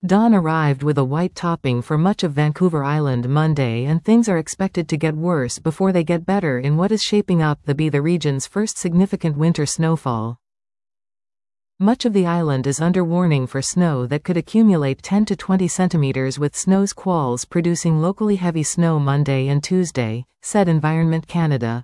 Dawn arrived with a white topping for much of Vancouver Island Monday, and things are expected to get worse before they get better in what is shaping up to be the region's first significant winter snowfall. Much of the island is under warning for snow that could accumulate 10 to 20 centimeters, with snow squalls producing locally heavy snow Monday and Tuesday, said Environment Canada.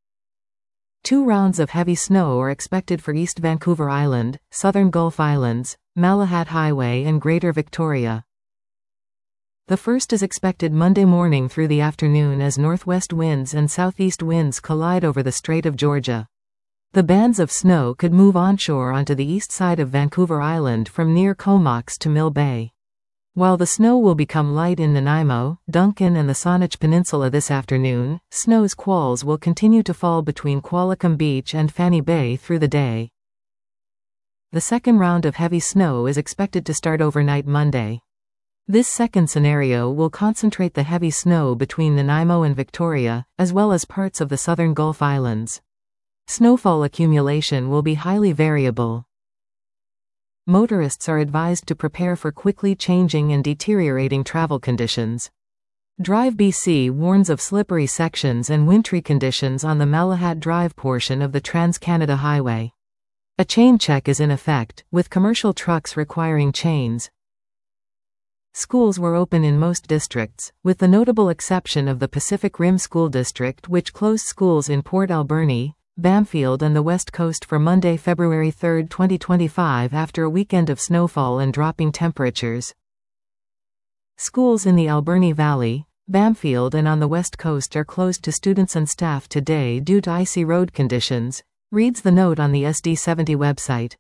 2 rounds of heavy snow are expected for East Vancouver Island, Southern Gulf Islands, Malahat Highway and Greater Victoria. The first is expected Monday morning through the afternoon as northwest winds and southeast winds collide over the Strait of Georgia. The bands of snow could move onshore onto the east side of Vancouver Island from near Comox to Mill Bay. While the snow will become light in Nanaimo, Duncan and the Saanich Peninsula this afternoon, snow squalls will continue to fall between Qualicum Beach and Fanny Bay through the day. The second round of heavy snow is expected to start overnight Monday. This second scenario will concentrate the heavy snow between Nanaimo and Victoria, as well as parts of the southern Gulf Islands. Snowfall accumulation will be highly variable. Motorists are advised to prepare for quickly changing and deteriorating travel conditions. Drive BC warns of slippery sections and wintry conditions on the Malahat Drive portion of the Trans-Canada Highway. A chain check is in effect, with commercial trucks requiring chains. Schools were open in most districts, with the notable exception of the Pacific Rim School District, which closed schools in Port Alberni, Bamfield and the West Coast for Monday, February 3, 2025 after a weekend of snowfall and dropping temperatures. Schools in the Alberni Valley, Bamfield and on the West Coast are closed to students and staff today due to icy road conditions, reads the note on the SD70 website.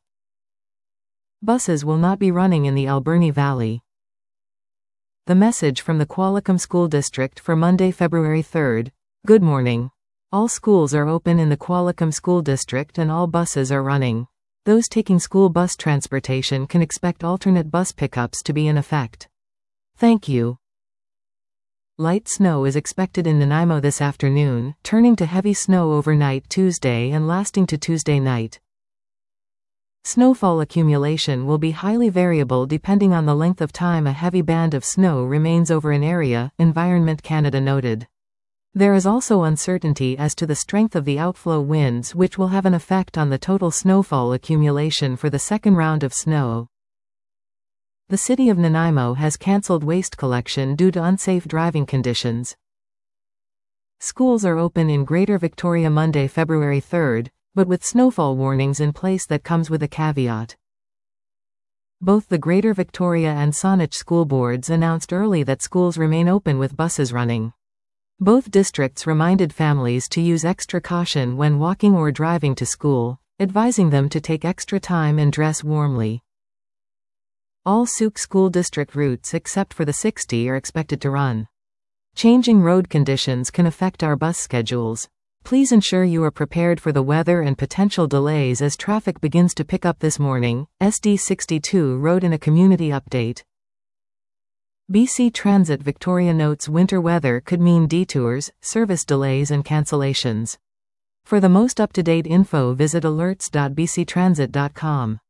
Buses will not be running in the Alberni Valley. The message from the Qualicum School District for Monday, February 3. Good morning. All schools are open in the Qualicum School District and all buses are running. Those taking school bus transportation can expect alternate bus pickups to be in effect. Thank you. Light snow is expected in Nanaimo this afternoon, turning to heavy snow overnight Tuesday and lasting to Tuesday night. Snowfall accumulation will be highly variable depending on the length of time a heavy band of snow remains over an area, Environment Canada noted. There is also uncertainty as to the strength of the outflow winds, which will have an effect on the total snowfall accumulation for the second round of snow. The city of Nanaimo has cancelled waste collection due to unsafe driving conditions. Schools are open in Greater Victoria Monday, February 3, but with snowfall warnings in place that comes with a caveat. Both the Greater Victoria and Saanich school boards announced early that schools remain open with buses running. Both districts reminded families to use extra caution when walking or driving to school, advising them to take extra time and dress warmly. All Sauk School District routes except for the 60 are expected to run. Changing road conditions can affect our bus schedules. Please ensure you are prepared for the weather and potential delays as traffic begins to pick up this morning, SD62 wrote in a community update. BC Transit Victoria notes winter weather could mean detours, service delays and cancellations. For the most up-to-date info visit alerts.bctransit.com.